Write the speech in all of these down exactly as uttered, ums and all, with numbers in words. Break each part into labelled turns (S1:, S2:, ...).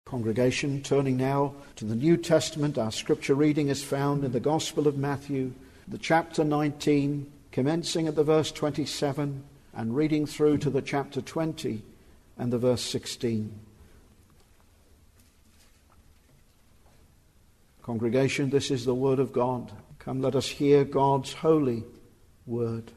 S1: Congregation, turning now to the New Testament, our scripture reading is found in the Gospel of Matthew, the chapter nineteen, commencing at the verse twenty-seven and reading through to the chapter twenty and the verse sixteen. Congregation, this is the word of God. Come, let us hear God's holy word.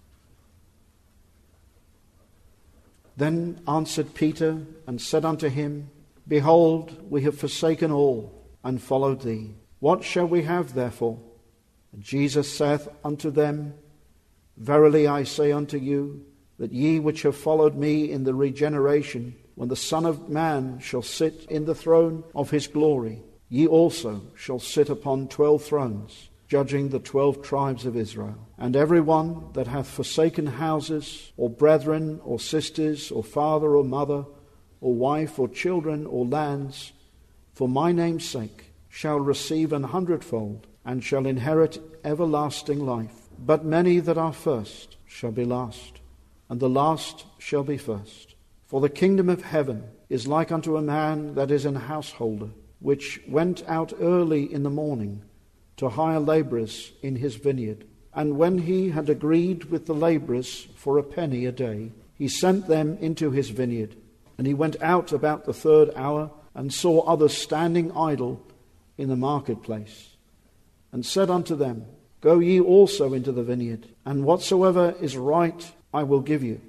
S1: Then answered Peter and said unto him, Behold, we have forsaken all, and followed thee. What shall we have therefore? And Jesus saith unto them, Verily I say unto you, that ye which have followed me in the regeneration, when the Son of Man shall sit in the throne of his glory, ye also shall sit upon twelve thrones, judging the twelve tribes of Israel. And every one that hath forsaken houses, or brethren, or sisters, or father, or mother, or wife, or children, or lands, for my name's sake, shall receive an hundredfold, and shall inherit everlasting life. But many that are first shall be last, and the last shall be first. For the kingdom of heaven is like unto a man that is an householder, which went out early in the morning to hire labourers in his vineyard. And when he had agreed with the labourers for a penny a day, he sent them into his vineyard. And he went out about the third hour, and saw others standing idle in the marketplace, and said unto them, Go ye also into the vineyard, and whatsoever is right I will give you.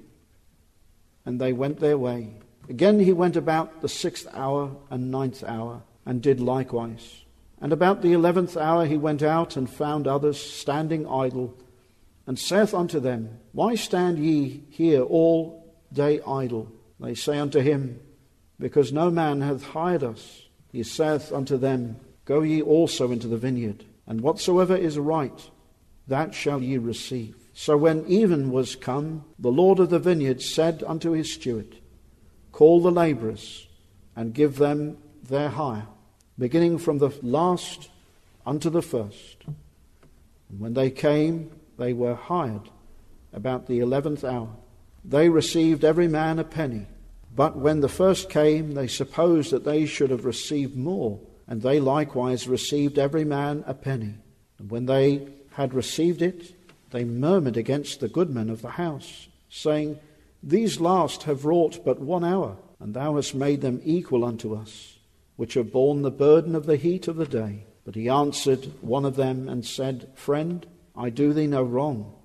S1: And they went their way. Again he went about the sixth hour and ninth hour, and did likewise. And about the eleventh hour he went out, and found others standing idle, and saith unto them, Why stand ye here all day idle? They say unto him, Because no man hath hired us. He saith unto them, Go ye also into the vineyard, and whatsoever is right, that shall ye receive. So when even was come, the Lord of the vineyard said unto his steward, Call the labourers, and give them their hire, beginning from the last unto the first. And when they came, they were hired about the eleventh hour. They received every man a penny. But when the first came, they supposed that they should have received more, and they likewise received every man a penny. And when they had received it, they murmured against the goodman of the house, saying, These last have wrought but one hour, and thou hast made them equal unto us, which have borne the burden of the heat of the day. But he answered one of them and said, Friend, I do thee no wrong.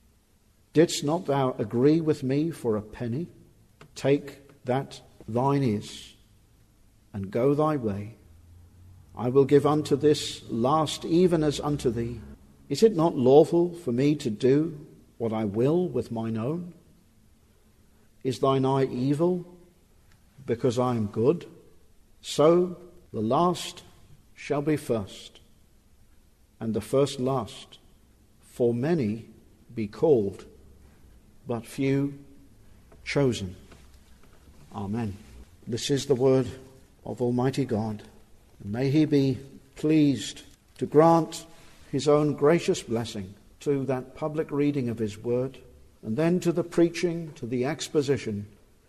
S1: Didst not thou agree with me for a penny? Take that thine is, and go thy way. I will give unto this last even as unto thee. Is it not lawful for me to do what I will with mine own? Is thine eye evil because I am good? So the last shall be first, and the first last. For many be called, but few chosen. Amen. This is the word of Almighty God. May he be pleased to grant his own gracious blessing to that public reading of his word, and then to the preaching, to the exposition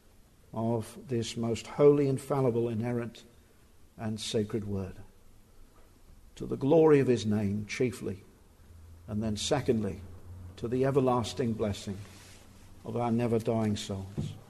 S1: of this most holy, infallible, inerrant, and sacred word. To the glory of his name, chiefly, and then secondly, to the everlasting blessing of our never-dying souls.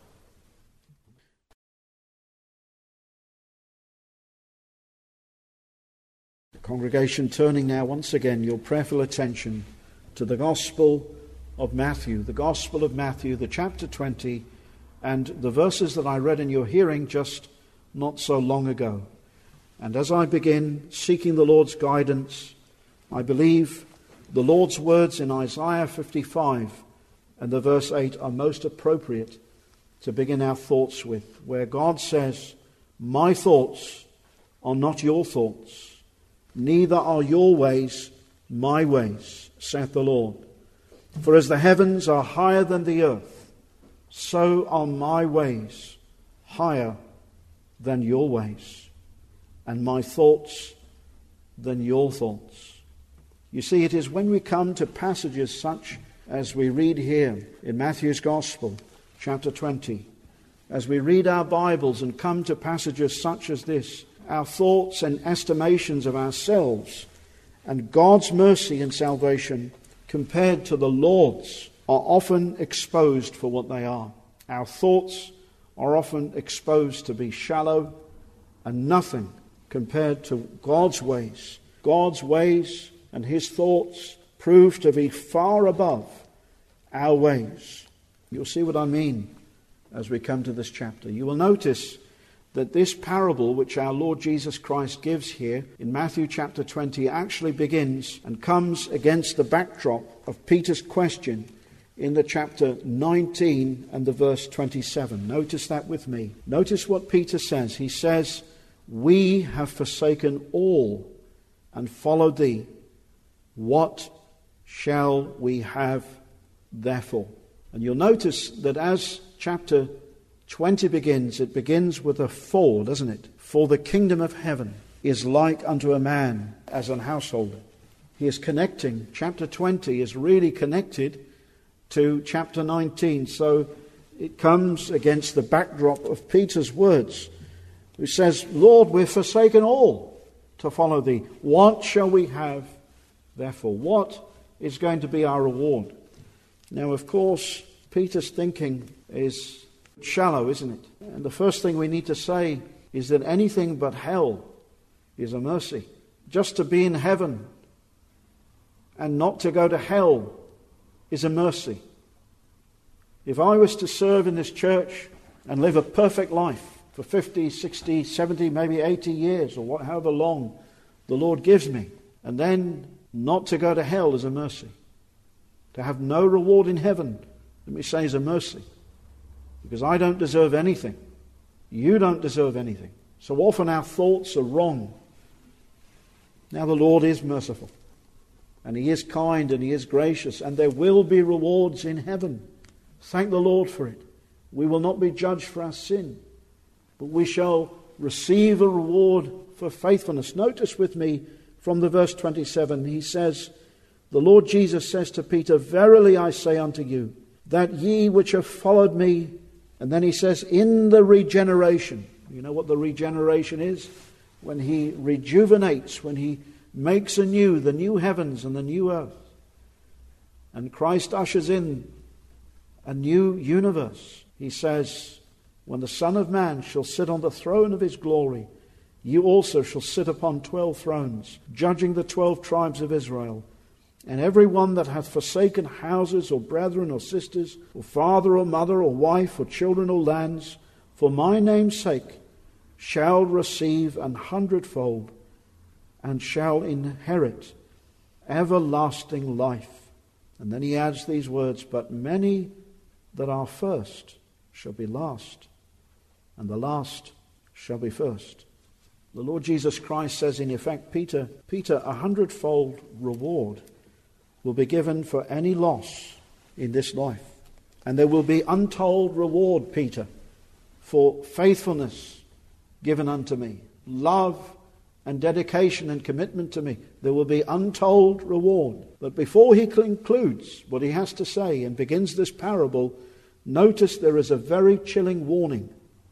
S1: Congregation, turning now once again your prayerful attention to the Gospel of Matthew, the Gospel of Matthew, the chapter twenty, and the verses that I read in your hearing just not so long ago. And as I begin seeking the Lord's guidance, I believe the Lord's words in Isaiah fifty-five and the verse eight are most appropriate to begin our thoughts with, where God says, My thoughts are not your thoughts, neither are your ways my ways, saith the Lord. For as the heavens are higher than the earth, so are my ways higher than your ways, and my thoughts than your thoughts. You see, it is when we come to passages such as we read here in Matthew's Gospel, chapter twenty, as we read our Bibles and come to passages such as this, our thoughts and estimations of ourselves and God's mercy and salvation compared to the Lord's are often exposed for what they are. Our thoughts are often exposed to be shallow and nothing compared to God's ways. God's ways and his thoughts prove to be far above our ways. You'll see what I mean as we come to this chapter. You will notice that this parable which our Lord Jesus Christ gives here in Matthew chapter twenty actually begins and comes against the backdrop of Peter's question in the chapter nineteen and the verse twenty-seven. Notice that with me. Notice what Peter says. He says, "We have forsaken all and followed thee. What shall we have therefore?" And you'll notice that as chapter twenty begins, it begins with a for, doesn't it? For the kingdom of heaven is like unto a man as an householder. He is connecting. Chapter twenty is really connected to chapter nineteen. So it comes against the backdrop of Peter's words, who says, "Lord, we've forsaken all to follow thee. What shall we have therefore?" What is going to be our reward? Now, of course, Peter's thinking is shallow, isn't it? And the first thing we need to say is that anything but hell is a mercy. Just to be in heaven and not to go to hell is a mercy. If I was to serve in this church and live a perfect life for fifty, sixty, seventy, maybe eighty years, or however long the Lord gives me, and then not to go to hell is a mercy. To have no reward in heaven, let me say, is a mercy. Because I don't deserve anything. You don't deserve anything. So often our thoughts are wrong. Now the Lord is merciful. And he is kind and he is gracious. And there will be rewards in heaven. Thank the Lord for it. We will not be judged for our sin. But we shall receive a reward for faithfulness. Notice with me from the verse twenty-seven. He says, the Lord Jesus says to Peter, "Verily I say unto you, that ye which have followed me," and then he says, "in the regeneration." You know what the regeneration is? When he rejuvenates, when he makes anew the new heavens and the new earth. And Christ ushers in a new universe. He says, "When the Son of Man shall sit on the throne of his glory, you also shall sit upon twelve thrones, judging the twelve tribes of Israel. And every one that hath forsaken houses, or brethren, or sisters, or father, or mother, or wife, or children, or lands, for my name's sake, shall receive an hundredfold, and shall inherit everlasting life." And then he adds these words, "But many that are first shall be last, and the last shall be first." The Lord Jesus Christ says, in effect, Peter, Peter, a hundredfold reward will be given for any loss in this life. And there will be untold reward, Peter, for faithfulness given unto me, love and dedication and commitment to me. There will be untold reward. But before he concludes what he has to say and begins this parable, notice there is a very chilling warning.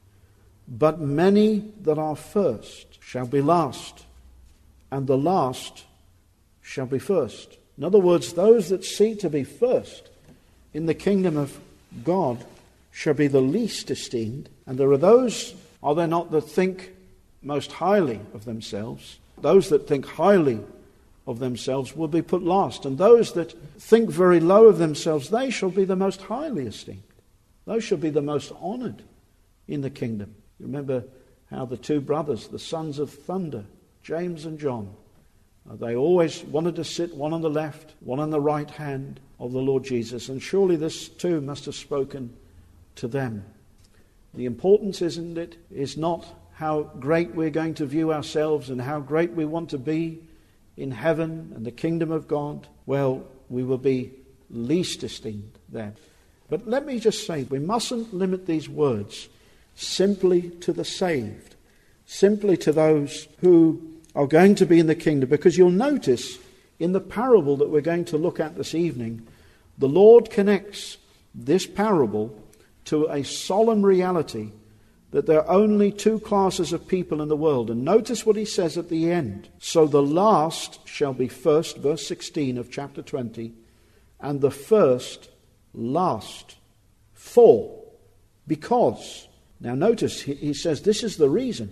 S1: "But many that are first shall be last, and the last shall be first." In other words, those that seek to be first in the kingdom of God shall be the least esteemed. And there are those, are there not, that think most highly of themselves? Those that think highly of themselves will be put last. And those that think very low of themselves, they shall be the most highly esteemed. Those shall be the most honored in the kingdom. You remember how the two brothers, the sons of thunder, James and John, Uh, they always wanted to sit one on the left, one on the right hand of the Lord Jesus. And surely this too must have spoken to them. The importance, isn't it, is not how great we're going to view ourselves and how great we want to be in heaven and the kingdom of God. Well, we will be least esteemed there. But let me just say, we mustn't limit these words simply to the saved, simply to those who are going to be in the kingdom, because you'll notice in the parable that we're going to look at this evening, the Lord connects this parable to a solemn reality that there are only two classes of people in the world. And notice what he says at the end. So the last shall be first, verse sixteen of chapter twenty, and the first last. For, because. Now notice, he, he says this is the reason.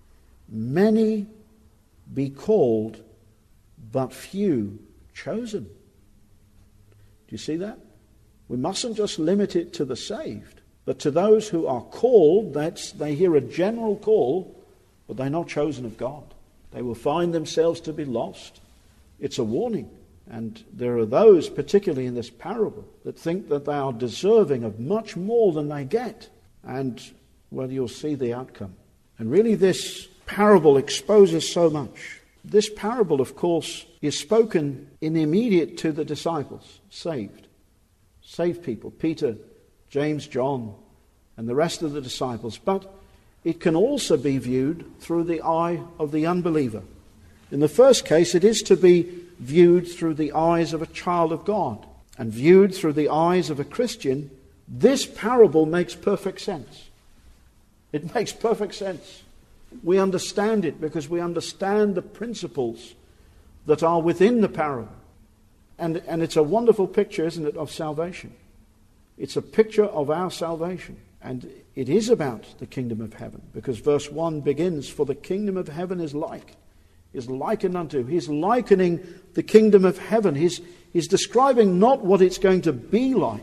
S1: Many be called, but few chosen. Do you see that? We mustn't just limit it to the saved, but to those who are called. That's, they hear a general call, but they're not chosen of God. They will find themselves to be lost. It's a warning. And there are those, particularly in this parable, that think that they are deserving of much more than they get. And, well, you'll see the outcome. And really this parable exposes so much. This parable, of course, is spoken in immediate to the disciples, saved. Saved people, Peter, James, John, and the rest of the disciples. But it can also be viewed through the eye of the unbeliever. In the first case, it is to be viewed through the eyes of a child of God. And viewed through the eyes of a Christian, this parable makes perfect sense. It makes perfect sense. We understand it because we understand the principles that are within the parable. And, and it's a wonderful picture, isn't it, of salvation. It's a picture of our salvation. And it is about the kingdom of heaven. Because verse one begins, for the kingdom of heaven is like, is likened unto. He's likening the kingdom of heaven. He's, he's describing not what it's going to be like,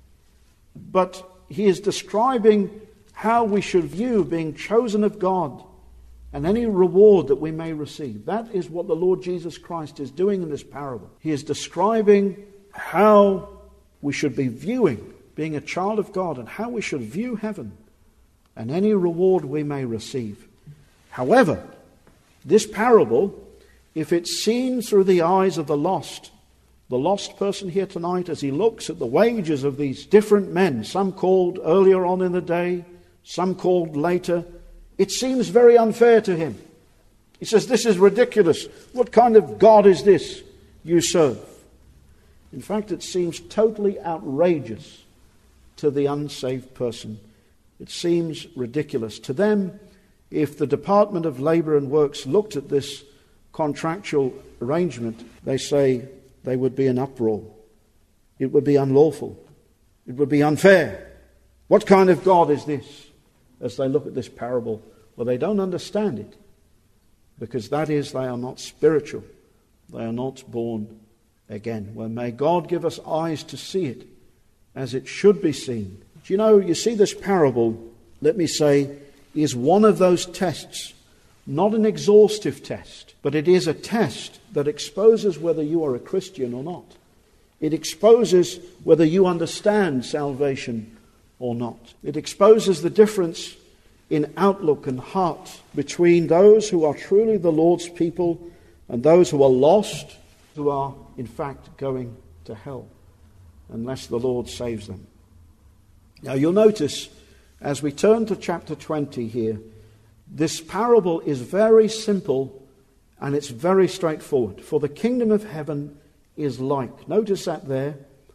S1: but he is describing how we should view being chosen of God and any reward that we may receive. That is what the Lord Jesus Christ is doing in this parable. He is describing how we should be viewing being a child of God and how we should view heaven and any reward we may receive. However, this parable, if it's seen through the eyes of the lost, the lost person here tonight, as he looks at the wages of these different men, some called earlier on in the day, some called later, it seems very unfair to him. He says, this is ridiculous. What kind of God is this you serve? In fact, it seems totally outrageous to the unsaved person. It seems ridiculous. To them, if the Department of Labour and Works looked at this contractual arrangement, they say they would be in uproar. It would be unlawful. It would be unfair. What kind of God is this? As they look at this parable, well, they don't understand it, because that is, they are not spiritual. They are not born again. Well, may God give us eyes to see it as it should be seen. Do you know, you see this parable, let me say, is one of those tests, not an exhaustive test, but it is a test that exposes whether you are a Christian or not. It exposes whether you understand salvation or not. It exposes the difference in outlook and heart between those who are truly the Lord's people and those who are lost, who are in fact going to hell unless the Lord saves them. Now you'll notice as we turn to chapter twenty here, this parable is very simple and it's very straightforward. For the kingdom of heaven is like, notice that there,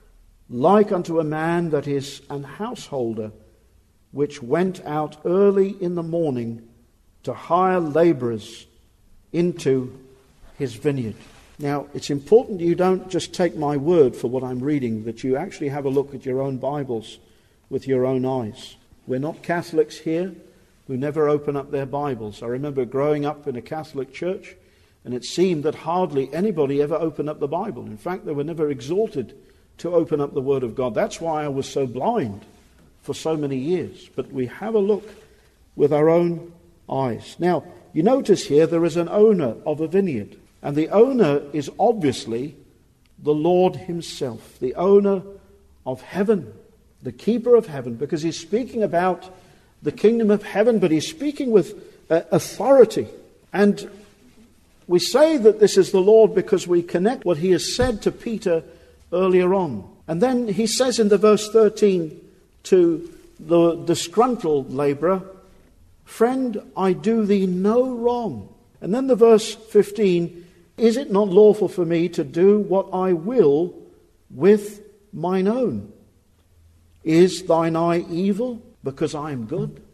S1: like unto a man that is an householder, which went out early in the morning to hire labourers into his vineyard. Now, it's important you don't just take my word for what I'm reading, that you actually have a look at your own Bibles with your own eyes. We're not Catholics here who never open up their Bibles. I remember growing up in a Catholic church, and it seemed that hardly anybody ever opened up the Bible. In fact, they were never exhorted to open up the Word of God. That's why I was so blind for so many years. But we have a look with our own eyes. Now, you notice here there is an owner of a vineyard. And the owner is obviously the Lord himself, the owner of heaven, the keeper of heaven, because he's speaking about the kingdom of heaven, but he's speaking with uh, authority. And we say that this is the Lord because we connect what he has said to Peter earlier on. And then he says in the verse thirteen to the disgruntled labourer, friend, I do thee no wrong. And then the verse fifteen, is it not lawful for me to do what I will with mine own? Is thine eye evil because I am good?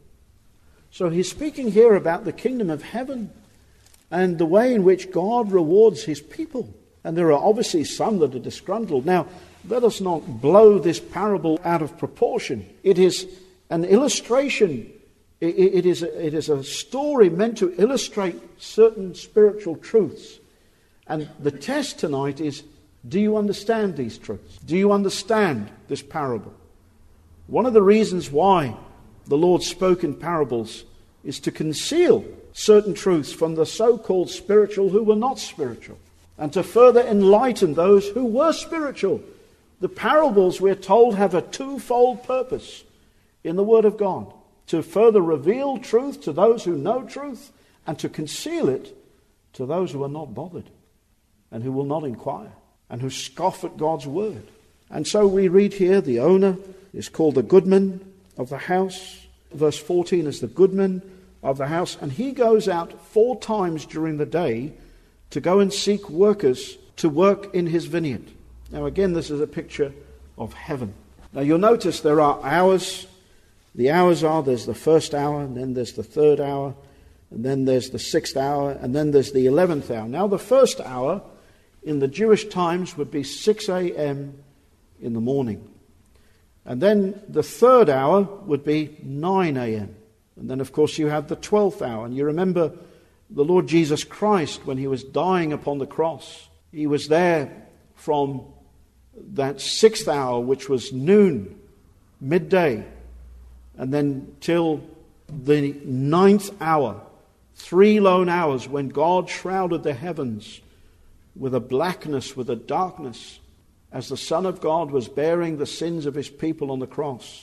S1: So he's speaking here about the kingdom of heaven and the way in which God rewards his people. And there are obviously some that are disgruntled. Now, let us not blow this parable out of proportion. It is an illustration. It, it, is, a, it is a story meant to illustrate certain spiritual truths. And the test tonight is, do you understand these truths? Do you understand this parable? One of the reasons why the Lord spoke in parables is to conceal certain truths from the so-called spiritual who were not spiritual, and to further enlighten those who were spiritual. The parables, we're told, have a twofold purpose in the Word of God: to further reveal truth to those who know truth, and to conceal it to those who are not bothered, and who will not inquire, and who scoff at God's Word. And so we read here, the owner is called the goodman of the house. Verse fourteen is the goodman of the house. And he goes out four times during the day to go and seek workers to work in his vineyard. Now again, this is a picture of heaven. Now you'll notice there are hours. The hours are, there's the first hour, and then there's the third hour, and then there's the sixth hour, and then there's the eleventh hour. Now the first hour in the Jewish times would be six a.m. in the morning. And then the third hour would be nine a.m. And then, of course, you have the twelfth hour. And you remember the Lord Jesus Christ, when he was dying upon the cross, he was there from that sixth hour, which was noon, midday, and then till the ninth hour, three lone hours when God shrouded the heavens with a blackness, with a darkness, as the Son of God was bearing the sins of his people on the cross.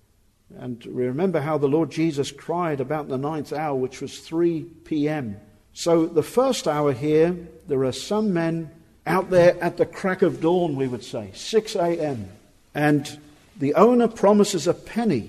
S1: And remember how the Lord Jesus cried about the ninth hour, which was three p.m. So the first hour here, there are some men out there at the crack of dawn, we would say, six a.m. And the owner promises a penny.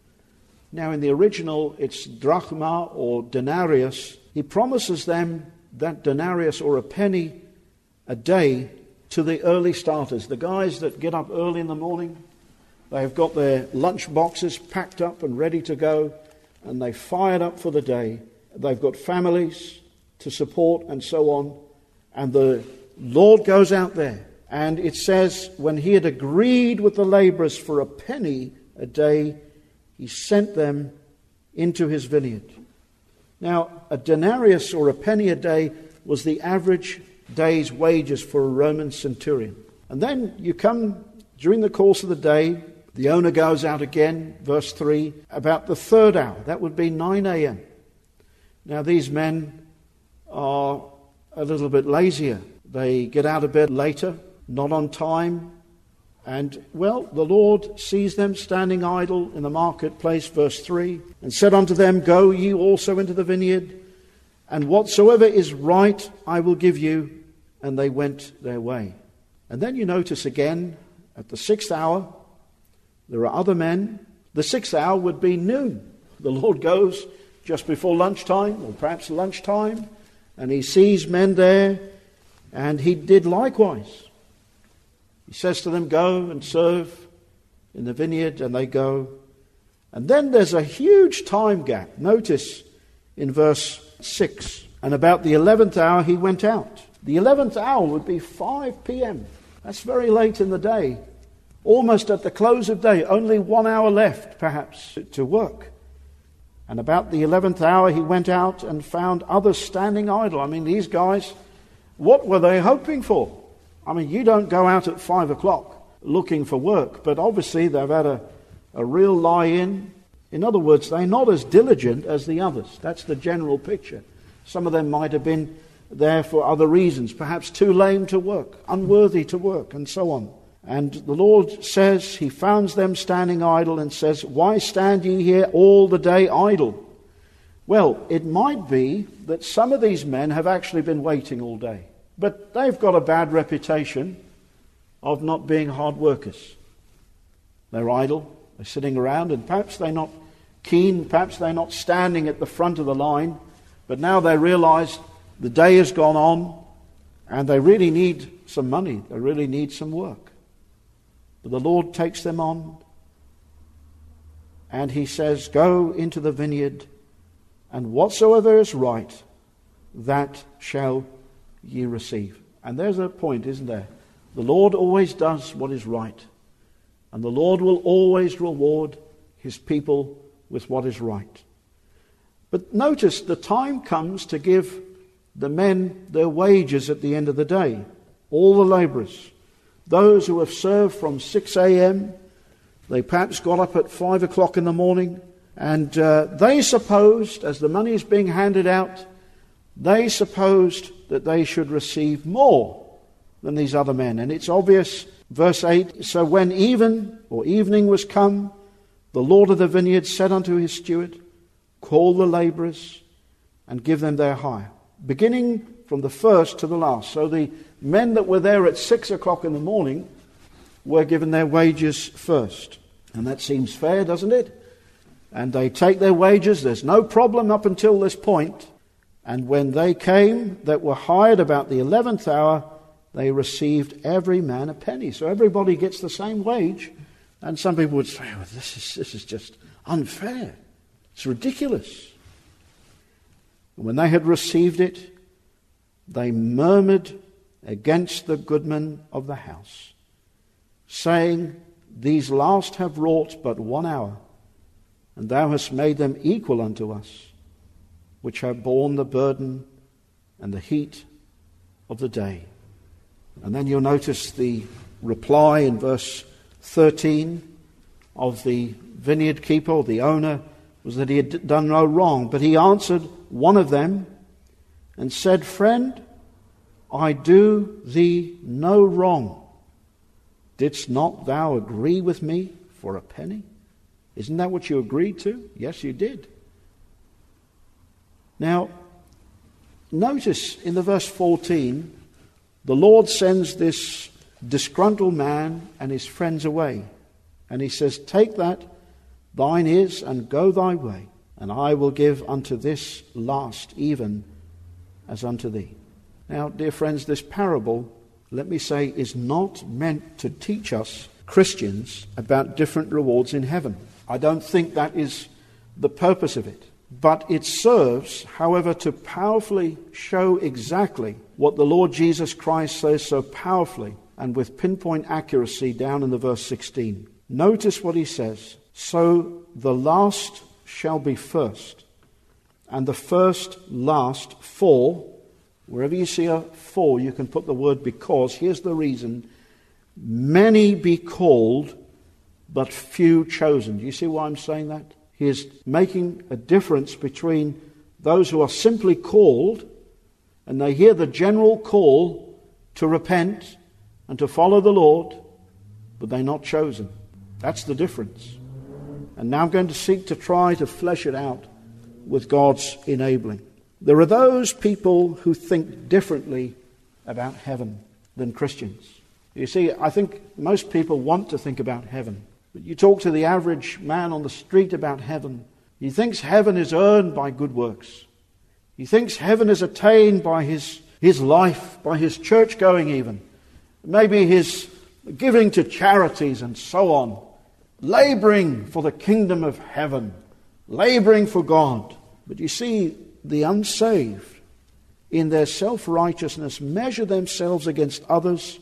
S1: Now in the original, it's drachma or denarius. He promises them that denarius or a penny a day to the early starters, the guys that get up early in the morning. They have got their lunch boxes packed up and ready to go, and they fired up for the day. They've got families to support and so on. And the Lord goes out there, and it says, when he had agreed with the laborers for a penny a day, he sent them into his vineyard. Now, a denarius or a penny a day was the average day's wages for a Roman centurion. And then you come during the course of the day, the owner goes out again, verse three, about the third hour. That would be nine a.m. Now these men are a little bit lazier. They get out of bed later, not on time. And, well, the Lord sees them standing idle in the marketplace, verse three, and said unto them, Go ye also into the vineyard, and whatsoever is right I will give you. And they went their way. And then you notice again, at the sixth hour, there are other men. The sixth hour would be noon. The Lord goes just before lunchtime, or perhaps lunchtime, and he sees men there, and he did likewise. He says to them, Go and serve in the vineyard, and they go. And then there's a huge time gap. Notice in verse six, and about the eleventh hour he went out. The eleventh hour would be five p.m. That's very late in the day. Almost at the close of day, only one hour left, perhaps, to work. And about the eleventh hour he went out and found others standing idle. I mean, these guys, what were they hoping for? I mean, you don't go out at five o'clock looking for work, but obviously they've had a, a real lie-in. In other words, they're not as diligent as the others. That's the general picture. Some of them might have been there for other reasons, perhaps too lame to work, unworthy to work, and so on. And the Lord says, he finds them standing idle and says, Why stand ye here all the day idle? Well, it might be that some of these men have actually been waiting all day, but they've got a bad reputation of not being hard workers. They're idle, they're sitting around, and perhaps they're not keen, perhaps they're not standing at the front of the line, but now they realize the day has gone on and they really need some money, they really need some work. But the Lord takes them on And he says, go into the vineyard, and whatsoever is right, that shall ye receive. And there's a point, isn't there? The Lord always does what is right. And the Lord will always reward his people with what is right. But notice the time comes to give the men their wages at the end of the day. All the labourers. Those who have served from six a.m., they perhaps got up at five o'clock in the morning, and uh, they supposed, as the money is being handed out, they supposed that they should receive more than these other men. And it's obvious, verse eight, so when even or evening was come, the Lord of the vineyard said unto his steward, call the labourers and give them their hire, beginning from the first to the last. So the men that were there at six o'clock in the morning were given their wages first. And that seems fair, doesn't it? And they take their wages. There's no problem up until this point. And when they came that were hired about the eleventh hour, they received every man a penny. So everybody gets the same wage. And some people would say, well, this is, this is just unfair. It's ridiculous. And when they had received it, they murmured against the goodman of the house, saying, these last have wrought but one hour, and thou hast made them equal unto us, which have borne the burden and the heat of the day. And then you'll notice the reply in verse thirteen of the vineyard keeper, or the owner, was that he had done no wrong. But he answered one of them and said, friend, I do thee no wrong. Didst not thou agree with me for a penny? Isn't that what you agreed to? Yes, you did. Now, notice in the verse fourteen, the Lord sends this disgruntled man and his friends away. And he says, take that, thine is, and go thy way, and I will give unto this last even as unto thee. Now, dear friends, this parable, let me say, is not meant to teach us Christians about different rewards in heaven. I don't think that is the purpose of it. But it serves, however, to powerfully show exactly what the Lord Jesus Christ says so powerfully and with pinpoint accuracy down in the verse sixteen. Notice what he says. So the last shall be first, and the first last. For, wherever you see a for, you can put the word because. Here's the reason. Many be called, but few chosen. Do you see why I'm saying that? He is making a difference between those who are simply called, and they hear the general call to repent and to follow the Lord, but they're not chosen. That's the difference. And now I'm going to seek to try to flesh it out with God's enabling. There are those people who think differently about heaven than Christians. You see, I think most people want to think about heaven. But you talk to the average man on the street about heaven, he thinks heaven is earned by good works. He thinks heaven is attained by his, his life, by his church going even. Maybe his giving to charities and so on. Labouring for the kingdom of heaven. Labouring for God. But you see, the unsaved, in their self-righteousness, measure themselves against others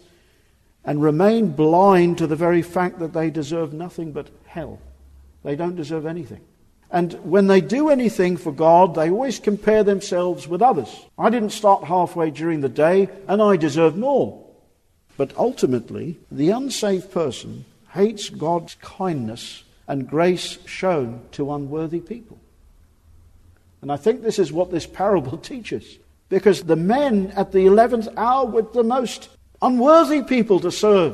S1: and remain blind to the very fact that they deserve nothing but hell. They don't deserve anything. And when they do anything for God, they always compare themselves with others. I didn't start halfway during the day, and I deserve more. But ultimately, the unsaved person hates God's kindness and grace shown to unworthy people. And I think this is what this parable teaches. Because the men at the eleventh hour were the most unworthy people to serve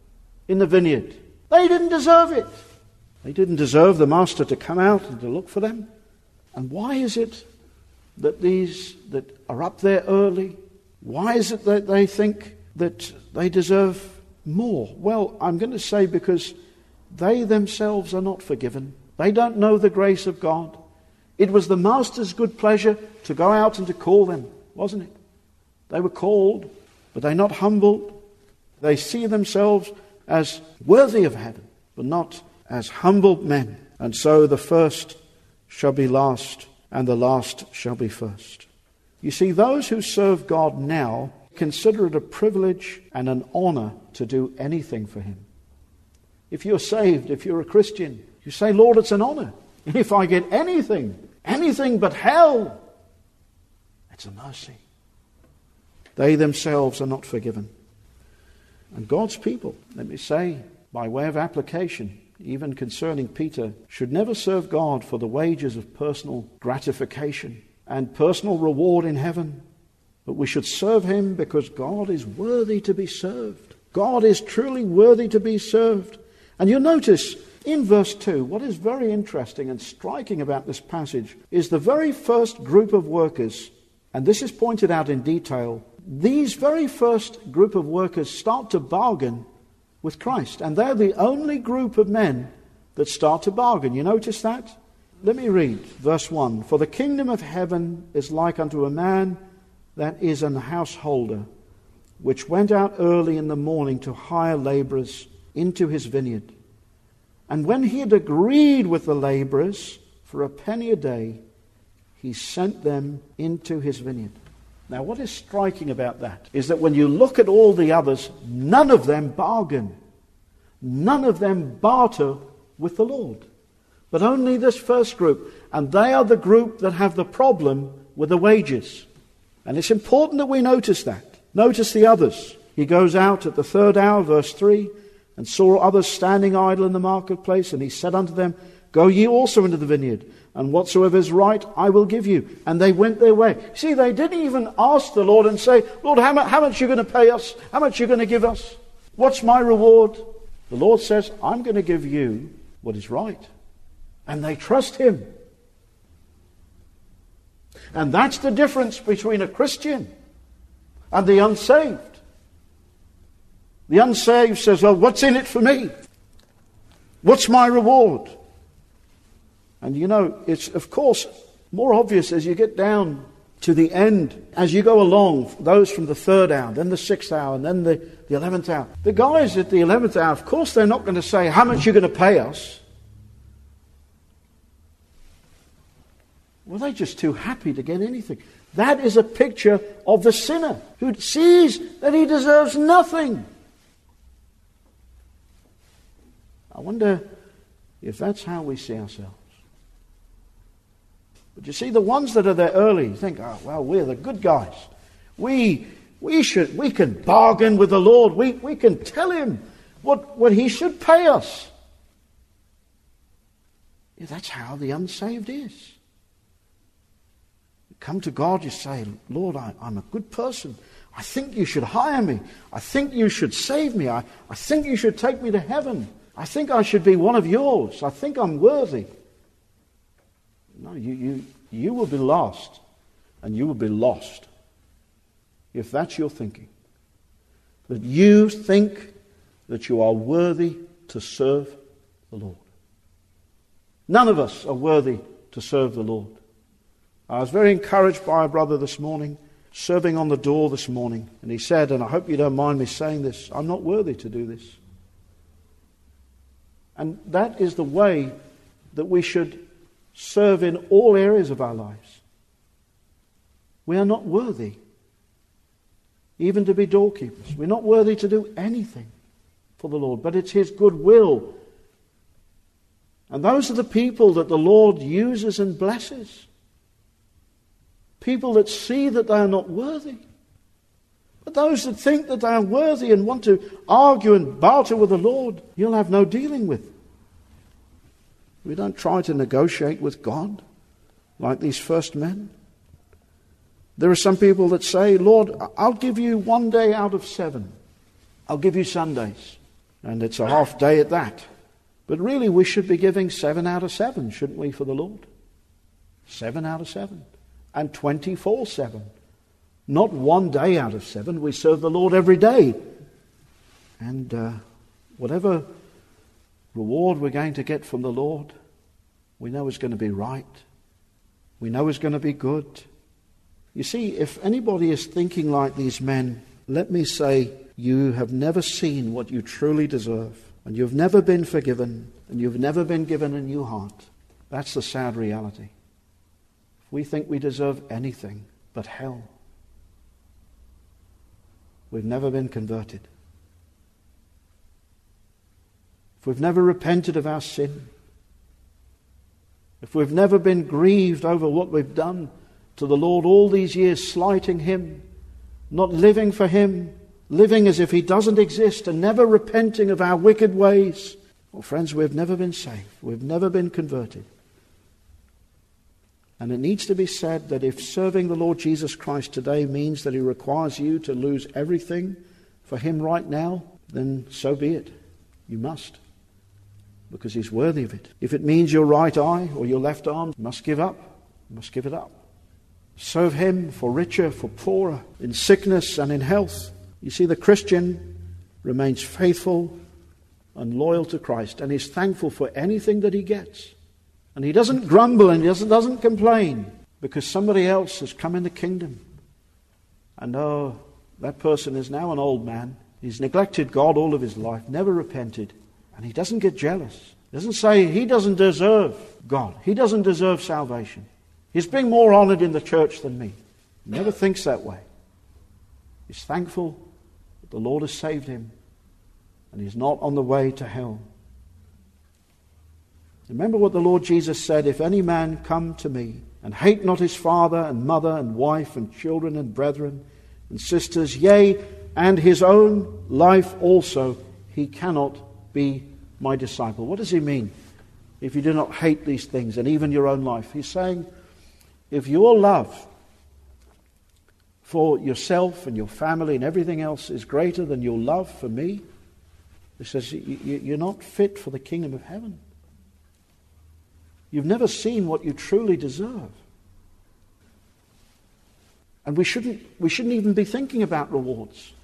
S1: in the vineyard. They didn't deserve it. They didn't deserve the master to come out and to look for them. And why is it that these that are up there early, why is it that they think that they deserve more? Well, I'm going to say because they themselves are not forgiven. They don't know the grace of God. It was the master's good pleasure to go out and to call them, wasn't it? They were called, but they're not humbled. They see themselves as worthy of heaven, but not as humble men. and so the first shall be last, and the last shall be first. You see, those who serve God now consider it a privilege and an honor to do anything for him. If you're saved, if you're a Christian, you say, Lord, it's an honor. If I get anything, anything but hell, it's a mercy. They themselves are not forgiven. And God's people, let me say, by way of application, even concerning Peter, should never serve God for the wages of personal gratification and personal reward in heaven. But we should serve him because God is worthy to be served. God is truly worthy to be served. And you'll notice in verse two, what is very interesting and striking about this passage is the very first group of workers, and this is pointed out in detail, these very first group of workers start to bargain with Christ. And they're the only group of men that start to bargain. You notice that? Let me read verse one. For the kingdom of heaven is like unto a man that is an householder, which went out early in the morning to hire labourers into his vineyard. And when he had agreed with the labourers for a penny a day, he sent them into his vineyard. Now, what is striking about that is that when you look at all the others, none of them bargain. None of them barter with the Lord. But only this first group. And they are the group that have the problem with the wages. And it's important that we notice that. Notice the others. He goes out at the third hour, verse three, and saw others standing idle in the marketplace. And he said unto them, Go ye also into the vineyard, and whatsoever is right I will give you. And they went their way. See, they didn't even ask the Lord and say, Lord, how much, how much are you going to pay us? How much are you going to give us? What's my reward? The Lord says, I'm going to give you what is right. And they trust him. And that's the difference between a Christian and the unsaved. The unsaved says, well, what's in it for me? What's my reward? And you know, it's of course more obvious as you get down to the end, as you go along, those from the third hour, then the sixth hour, and then the, the eleventh hour. The guys at the eleventh hour, of course they're not going to say, how much are you going to pay us? Well, they're just too happy to get anything. That is a picture of the sinner who sees that he deserves nothing. I wonder if that's how we see ourselves. But you see, the ones that are there early, you think, oh, well, we're the good guys. We we should we can bargain with the Lord. We we can tell him what, what he should pay us. Yeah, that's how the unsaved is. You come to God, you say, Lord, I, I'm a good person. I think you should hire me. I think you should save me. I, I think you should take me to heaven. I think I should be one of yours. I think I'm worthy. No, you, you, you will be lost, and you will be lost if that's your thinking. That you think that you are worthy to serve the Lord. None of us are worthy to serve the Lord. I was very encouraged by a brother this morning, serving on the door this morning, and he said, and I hope you don't mind me saying this, I'm not worthy to do this. And that is the way that we should serve in all areas of our lives. We are not worthy even to be doorkeepers. We're not worthy to do anything for the Lord, but it's his good will. And those are the people that the Lord uses and blesses. People that see that they are not worthy. But those that think that they are worthy and want to argue and barter with the Lord, you'll have no dealing with. We don't try to negotiate with God like these first men. There are some people that say, Lord, I'll give you one day out of seven. I'll give you Sundays. And it's a half day at that. But really we should be giving seven out of seven, shouldn't we, for the Lord? Seven out of seven. And twenty-four seven. Not one day out of seven. We serve the Lord every day. And uh, whatever reward we're going to get from the Lord, we know is going to be right. We know is going to be good. You see, if anybody is thinking like these men, let me say, you have never seen what you truly deserve. and you've never been forgiven, and you've never been given a new heart. That's the sad reality. We think we deserve anything but hell. We've never been converted. If we've never repented of our sin, if we've never been grieved over what we've done to the Lord all these years, slighting Him, not living for Him, living as if He doesn't exist, and never repenting of our wicked ways, well, friends, we've never been saved. We've never been converted. And it needs to be said that if serving the Lord Jesus Christ today means that He requires you to lose everything for Him right now, then so be it. You must. Because He's worthy of it. If it means your right eye or your left arm, you must give up. You must give it up. Serve Him for richer, for poorer, in sickness and in health. You see, the Christian remains faithful and loyal to Christ, and is thankful for anything that he gets. And he doesn't grumble and he doesn't, doesn't complain because somebody else has come in the kingdom. And oh, that person is now an old man. He's neglected God all of his life, never repented. And he doesn't get jealous. He doesn't say he doesn't deserve God. He doesn't deserve salvation. He's being more honored in the church than me. He never thinks that way. He's thankful that the Lord has saved him and he's not on the way to hell. Remember what the Lord Jesus said, if any man come to me and hate not his father and mother and wife and children and brethren and sisters, yea, and his own life also, he cannot be my disciple. What does he mean? If you do not hate these things and even your own life. He's saying, if your love for yourself and your family and everything else is greater than your love for me, he says, you're not fit for the kingdom of heaven. You've never seen what you truly deserve. And we shouldn't, we shouldn't even be thinking about rewards.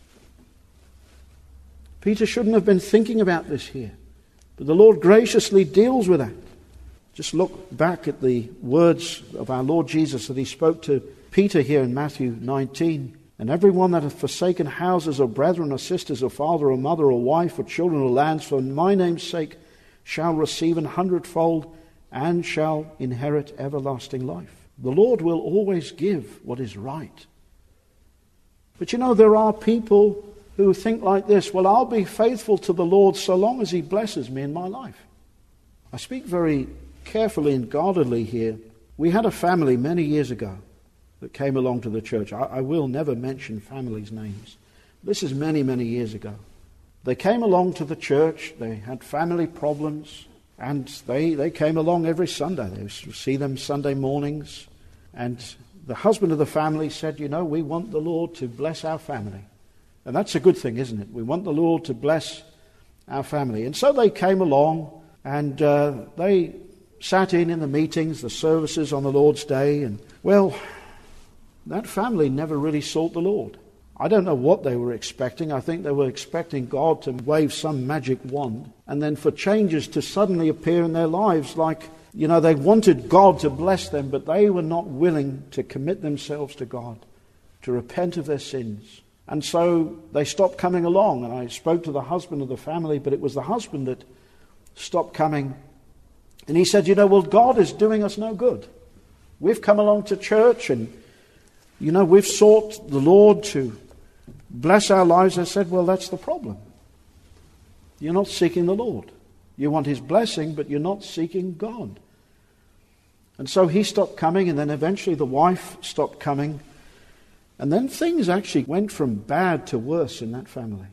S1: Peter shouldn't have been thinking about this here. But the Lord graciously deals with that. Just look back at the words of our Lord Jesus that he spoke to Peter here in Matthew nineteen. And everyone that hath forsaken houses or brethren or sisters or father or mother or wife or children or lands for my name's sake shall receive an hundredfold and shall inherit everlasting life. The Lord will always give what is right. But you know, there are people who think like this, well, I'll be faithful to the Lord so long as he blesses me in my life. I speak very carefully and guardedly here. We had a family many years ago that came along to the church. I, I will never mention families' names. This is many, many years ago. They came along to the church. They had family problems. And they, they came along every Sunday. They used to see them Sunday mornings. And the husband of the family said, you know, we want the Lord to bless our family. And that's a good thing, isn't it? We want the Lord to bless our family. And so they came along and uh, they sat in in the meetings, the services on the Lord's Day. And, well, that family never really sought the Lord. I don't know what they were expecting. I think they were expecting God to wave some magic wand and then for changes to suddenly appear in their lives. Like, you know, they wanted God to bless them, but they were not willing to commit themselves to God, to repent of their sins. And so they stopped coming along. And I spoke to the husband of the family, but it was the husband that stopped coming. And he said, you know, well, God is doing us no good. We've come along to church and, you know, we've sought the Lord to bless our lives. I said, well, that's the problem. You're not seeking the Lord. You want his blessing, but you're not seeking God. And so he stopped coming, and then eventually the wife stopped coming. And then things actually went from bad to worse in that family.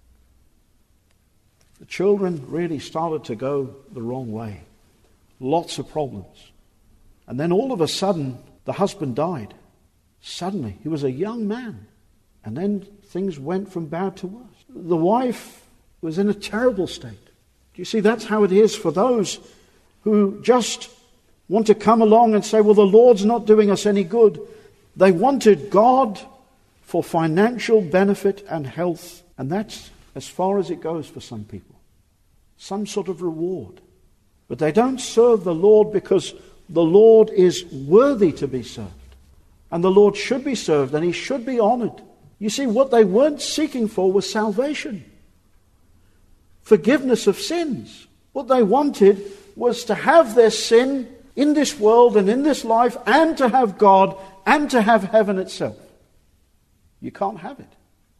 S1: The children really started to go the wrong way. Lots of problems. And then all of a sudden, the husband died. Suddenly, he was a young man. And then things went from bad to worse. The wife was in a terrible state. Do you see, that's how it is for those who just want to come along and say, well, the Lord's not doing us any good. They wanted God for financial benefit and health. And that's as far as it goes for some people. Some sort of reward. But they don't serve the Lord because the Lord is worthy to be served. And the Lord should be served and he should be honored. You see, what they weren't seeking for was salvation. forgiveness of sins. What they wanted was to have their sin in this world and in this life, and to have God, and to have heaven itself. You can't have it.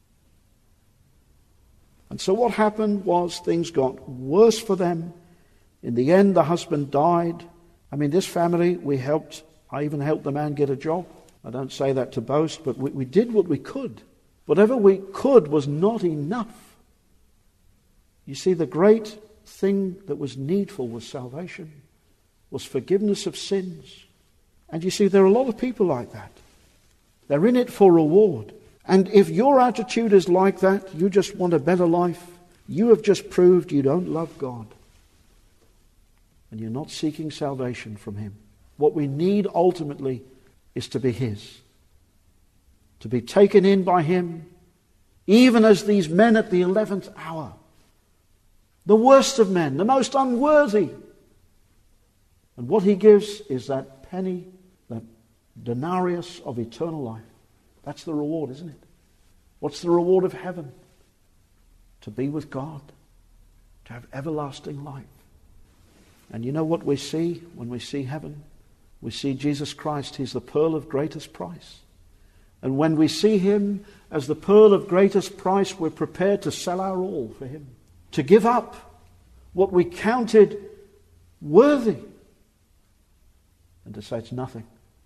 S1: And so what happened was things got worse for them. In the end, the husband died. I mean, this family, we helped, I even helped the man get a job. I don't say that to boast, but we, we did what we could. Whatever we could was not enough. You see, the great thing that was needful was salvation, was forgiveness of sins. And you see, there are a lot of people like that. They're in it for reward. And if your attitude is like that, you just want a better life, you have just proved you don't love God. And you're not seeking salvation from Him. What we need ultimately is to be His. To be taken in by Him, even as these men at the eleventh hour. The worst of men, the most unworthy. And what He gives is that penny, that denarius of eternal life. That's the reward, isn't it? What's the reward of heaven? To be with God, to have everlasting life. And you know what we see when we see heaven? We see Jesus Christ. He's the pearl of greatest price. And when we see Him as the pearl of greatest price, we're prepared to sell our all for Him. To give up what we counted worthy. And to say it's nothing.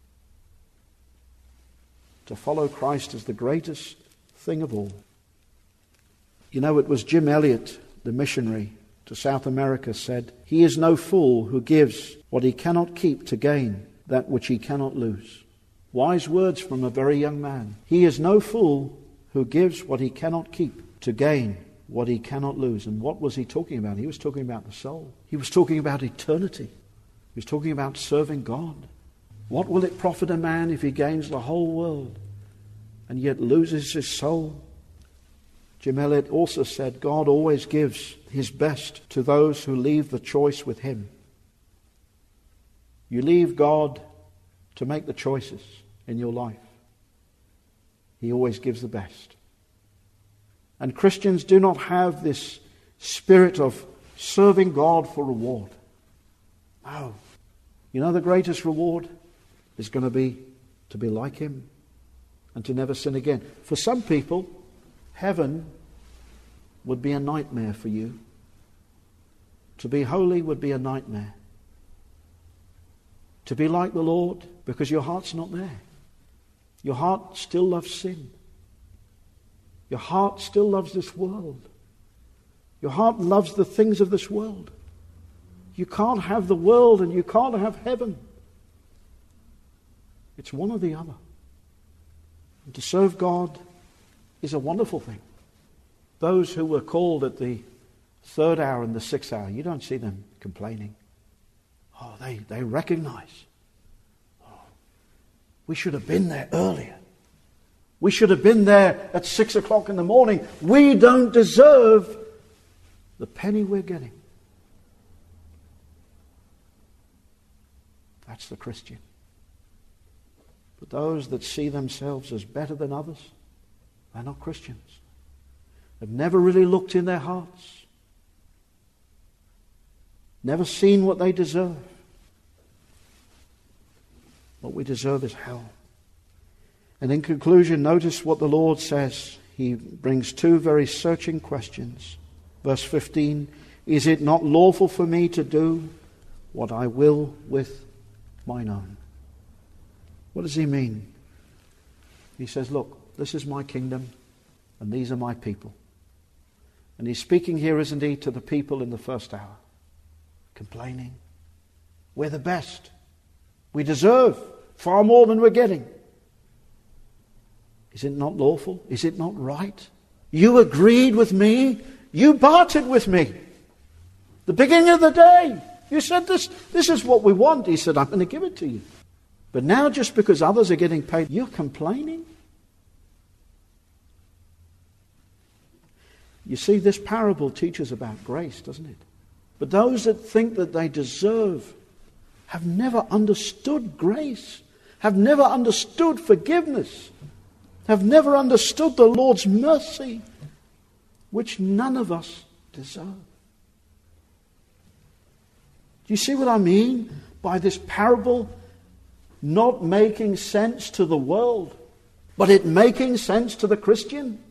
S1: To follow Christ is the greatest thing of all. You know, it was Jim Elliot, the missionary to South America, said, "He is no fool who gives what he cannot keep to gain that which he cannot lose." Wise words from a very young man. He is no fool who gives what he cannot keep to gain what he cannot lose. And what was he talking about? He was talking about the soul. He was talking about eternity. He was talking about serving God. What will it profit a man if he gains the whole world and yet loses his soul? Jim Elliot also said, God always gives His best to those who leave the choice with Him. You leave God to make the choices in your life. He always gives the best. And Christians do not have this spirit of serving God for reward. No. You know, the greatest reward is going to be to be like Him and to never sin again. For some people, heaven would be a nightmare for you. To be holy would be a nightmare. To be like the Lord, because your heart's not there. Your heart still loves sin. Your heart still loves this world. Your heart loves the things of this world. You can't have the world and you can't have heaven. It's one or the other. And to serve God is a wonderful thing. Those who were called at the third hour and the sixth hour, you don't see them complaining. Oh, they, they recognize. Oh, we should have been there earlier. We should have been there at six o'clock in the morning. We don't deserve the penny we're getting. That's the Christian. But those that see themselves as better than others, they're not Christians. They've never really looked in their hearts. Never seen what they deserve. What we deserve is hell. And in conclusion, notice what the Lord says. He brings two very searching questions. Verse fifteen, is it not lawful for me to do what I will with mine own? What does he mean? He says, look, this is my kingdom and these are my people. And he's speaking here, isn't he, to the people in the first hour. Complaining. We're the best. We deserve far more than we're getting. Is it not lawful? Is it not right? You agreed with me. You bartered with me. The beginning of the day. You said this, this is what we want. He said, I'm going to give it to you. But now just because others are getting paid, you're complaining? You see, this parable teaches about grace, doesn't it? But those that think that they deserve have never understood grace, have never understood forgiveness, have never understood the Lord's mercy, which none of us deserve. Do you see what I mean by this parable not making sense to the world, but it making sense to the Christian?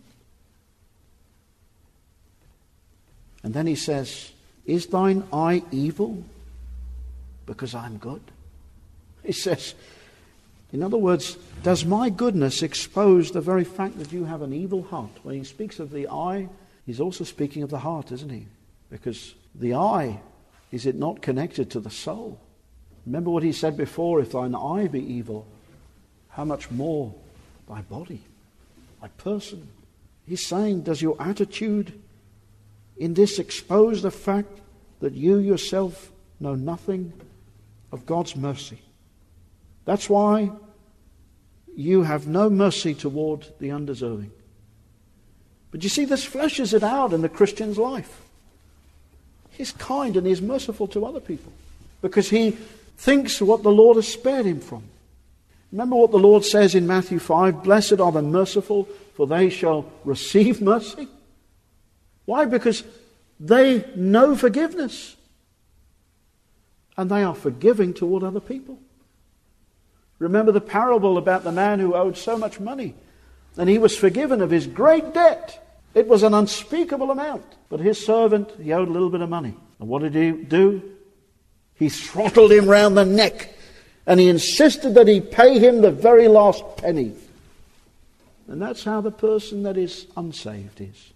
S1: And then he says, is thine eye evil because I'm good? He says, in other words, does my goodness expose the very fact that you have an evil heart? When he speaks of the eye, he's also speaking of the heart, isn't he? Because the eye, is it not connected to the soul? Remember what he said before, if thine eye be evil, how much more thy body, thy person? He's saying, does your attitude in this expose the fact that you yourself know nothing of God's mercy? That's why you have no mercy toward the undeserving. But you see, this fleshes it out in the Christian's life. He's kind and he's merciful to other people because he thinks what the Lord has spared him from. Remember what the Lord says in Matthew five, blessed are the merciful, for they shall receive mercy. Why? Because they know forgiveness. And they are forgiving toward other people. Remember the parable about the man who owed so much money, and he was forgiven of his great debt. It was an unspeakable amount. But his servant, he owed a little bit of money. And what did he do? He throttled him round the neck, and he insisted that he pay him the very last penny. And that's how the person that is unsaved is.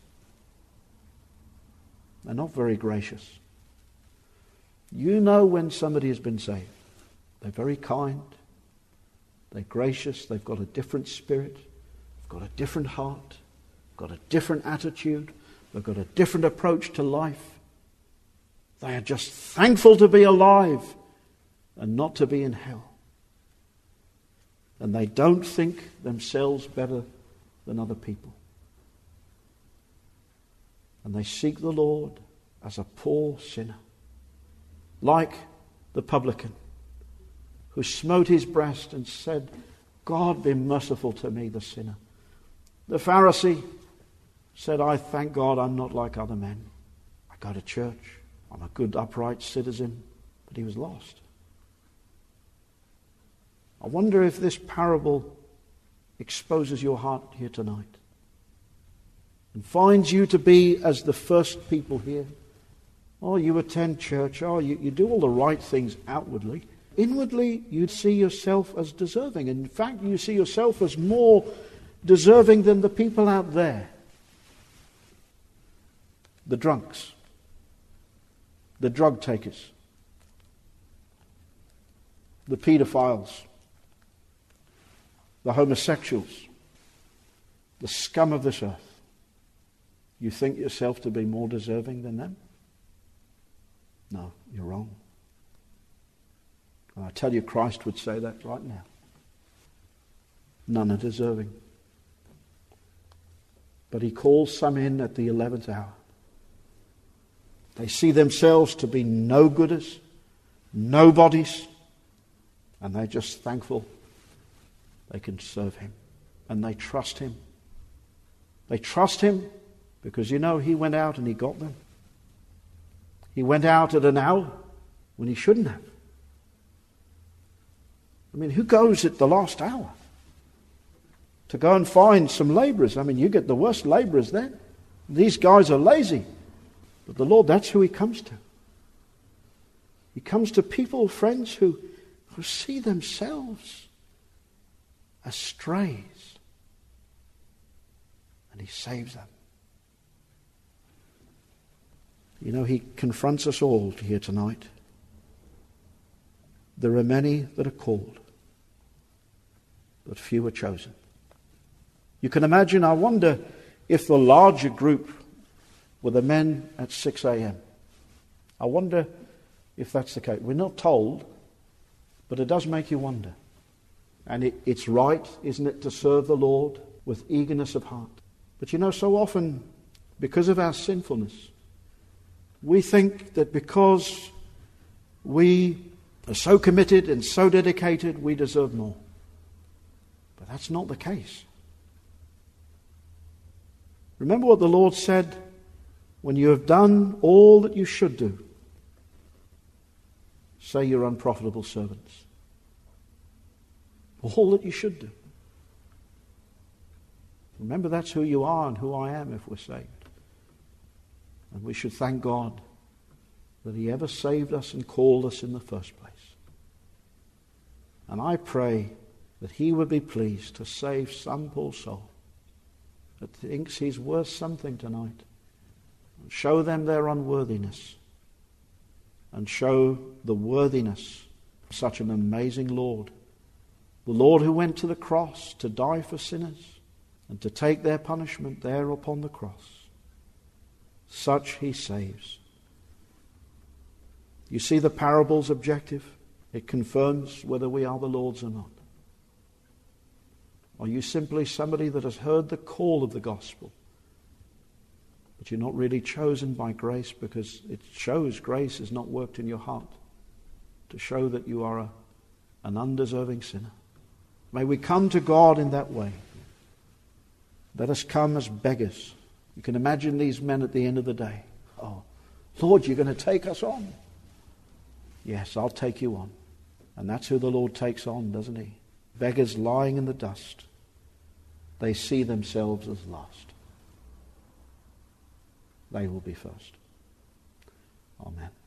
S1: They're not very gracious. You know when somebody has been saved. They're very kind. They're gracious. They've got a different spirit. They've got a different heart. They've got a different attitude. They've got a different approach to life. They are just thankful to be alive and not to be in hell. And they don't think themselves better than other people. And they seek the Lord as a poor sinner. Like the publican who smote his breast and said, God be merciful to me, the sinner. The Pharisee said, I thank God I'm not like other men. I go to church. I'm a good upright citizen. But he was lost. I wonder if this parable exposes your heart here tonight and finds you to be as the first people here. Oh, you attend church. Oh, you, you do all the right things outwardly. Inwardly, you see yourself as deserving. In fact, you see yourself as more deserving than the people out there. The drunks. The drug takers. The pedophiles. The homosexuals. The scum of this earth. You think yourself to be more deserving than them? No, you're wrong. I tell you, Christ would say that right now. None are deserving. But he calls some in at the eleventh hour. They see themselves to be no-gooders, nobodies, and they're just thankful they can serve him. And they trust him. They trust him because, you know, he went out and he got them. He went out at an hour when he shouldn't have. I mean, who goes at the last hour to go and find some labourers? I mean, you get the worst labourers then. These guys are lazy. But the Lord, that's who he comes to. He comes to people, friends, who, who see themselves as strays. And he saves them. You know, he confronts us all here tonight. There are many that are called, but few are chosen. You can imagine, I wonder if the larger group were the men at six a.m. I wonder if that's the case. We're not told, but it does make you wonder. And it, it's right, isn't it, to serve the Lord with eagerness of heart. But you know, so often, because of our sinfulness, we think that because we are so committed and so dedicated, we deserve more. But that's not the case. Remember what the Lord said, when you have done all that you should do, say you're unprofitable servants. All that you should do. Remember, that's who you are and who I am if we're saved. And we should thank God that he ever saved us and called us in the first place. And I pray that he would be pleased to save some poor soul that thinks he's worth something tonight. And show them their unworthiness. And show the worthiness of such an amazing Lord. The Lord who went to the cross to die for sinners and to take their punishment there upon the cross. Such he saves. You see the parable's objective? It confirms whether we are the Lord's or not. Are you simply somebody that has heard the call of the gospel, but you're not really chosen by grace because it shows grace is not worked in your heart to show that you are a, an undeserving sinner? May we come to God in that way. Let us come as beggars. You can imagine these men at the end of the day. Oh, Lord, you're going to take us on. Yes, I'll take you on. And that's who the Lord takes on, doesn't he? Beggars lying in the dust. They see themselves as last. They will be first. Amen.